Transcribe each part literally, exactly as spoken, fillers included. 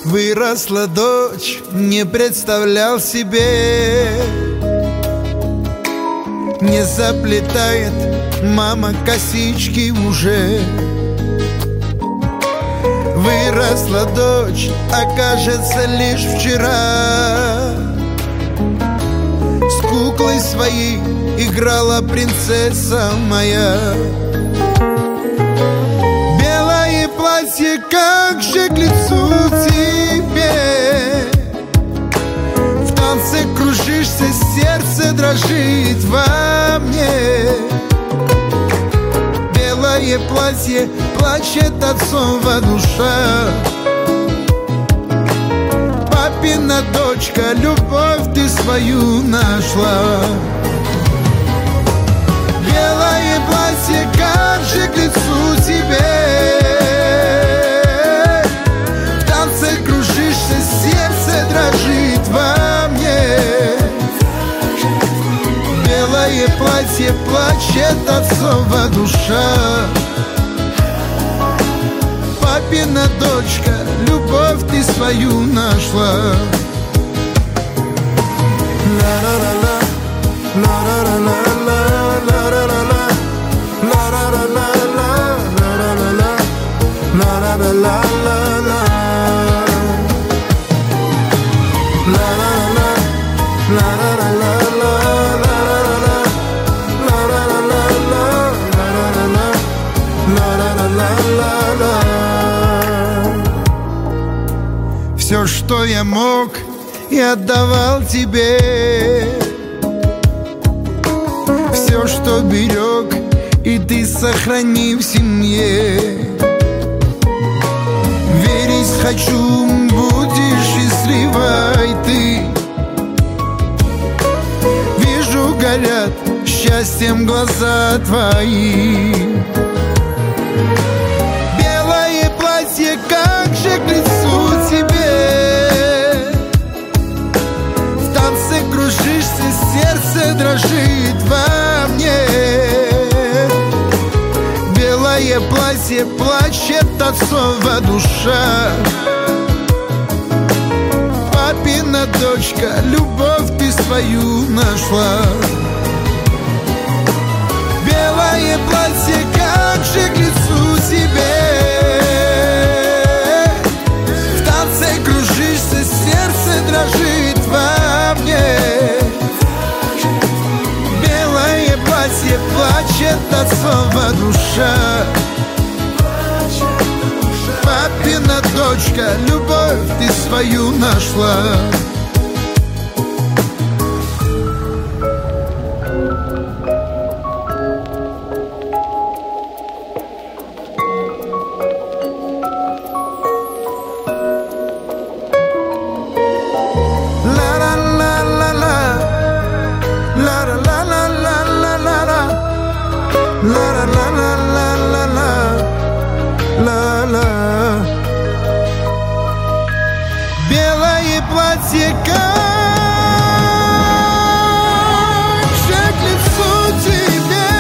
Выросла дочь, не представлял себе. Не заплетает мама косички уже. Выросла дочь, окажется лишь вчера. С куклой своей играла принцесса моя. Белое платье, как же к лицу тебе. В танце кружишься, сердце дрожит во мне. Белое платье, плачет отцова душа. Папина дочка, любовь ты свою нашла. Белое платье, как же к лицу тебе. В танце кружишься, сердце дрожит во мне. Белое платье, плачет отцова душа. Папина дочка, любовь ты свою нашла. Ла-ла-ла-ла, ла-ла-ла-ла, ла-ла-ла-ла, ла-ла-ла-ла, ла-ла-ла-ла, ла-ла-ла-ла-ла, ла-ла-ла-ла, ла-ла-ла-ла, ла-ла-ла-ла. Все, что я мог, я отдавал тебе. Все, что берег, и ты сохрани в семье. Верить хочу, будешь счастливой ты. Вижу, горят счастьем глаза твои. Белое платье, как же к лицу тебе. В танце кружишься, сердце дрожит во мне. Белое платье, плачет отцова душа. Папина дочка, любовь ты свою нашла. Белое платье, как же к лицу тебе. В танце кружишься, сердце дрожит во мне. Белое платье, плачет отцова душа. Папина дочка, любовь ты свою нашла. Белое платье, как же к лицу тебе.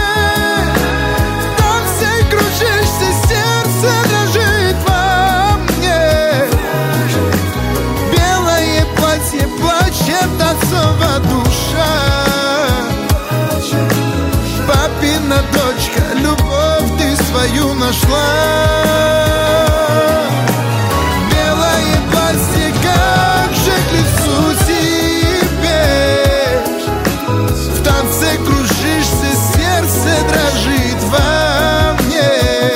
В танце кружишься, сердце дрожит во мне. Белое платье, плачет отцова душа. Папина дочка, любовь ты свою нашла. Белое платье, как же к лицу тебе. В танце кружишься, сердце дрожит во мне.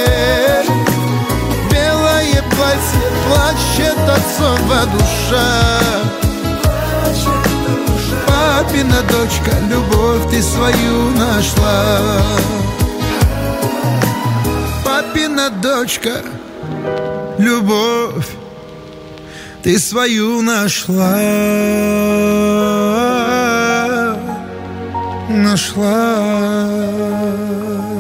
Белое платье, плачет отцова душа. Папина дочка, любовь ты свою нашла. Папина дочка, любовь ты свою нашла. Нашла.